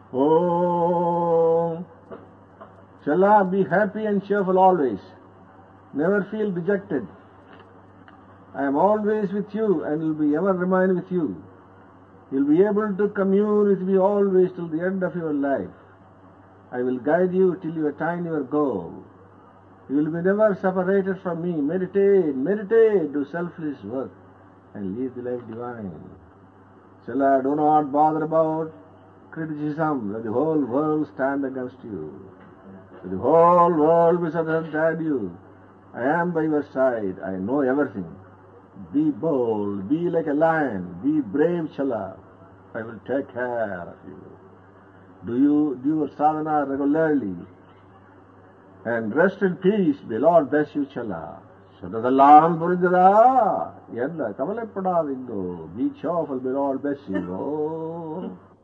Oh, Chala, be happy and cheerful always. Never feel dejected. I am always with you and will be ever remain with you. You will be able to commune with me always till the end of your life. I will guide you till you attain your goal. You will be never separated from me. Meditate, meditate, do selfless work and lead the life divine. Chala, do not bother about criticism. Let the whole world stand against you. Let the whole world misunderstand you. I am by your side. I know everything. Be bold. Be like a lion. Be brave, Chala. I will take care of you. Do your sadhana regularly. And rest in peace. May Lord bless you, Chala. Sadadalam Puridara. Yella Kamalapadavingo. Be cheerful. May Lord bless you. Oh.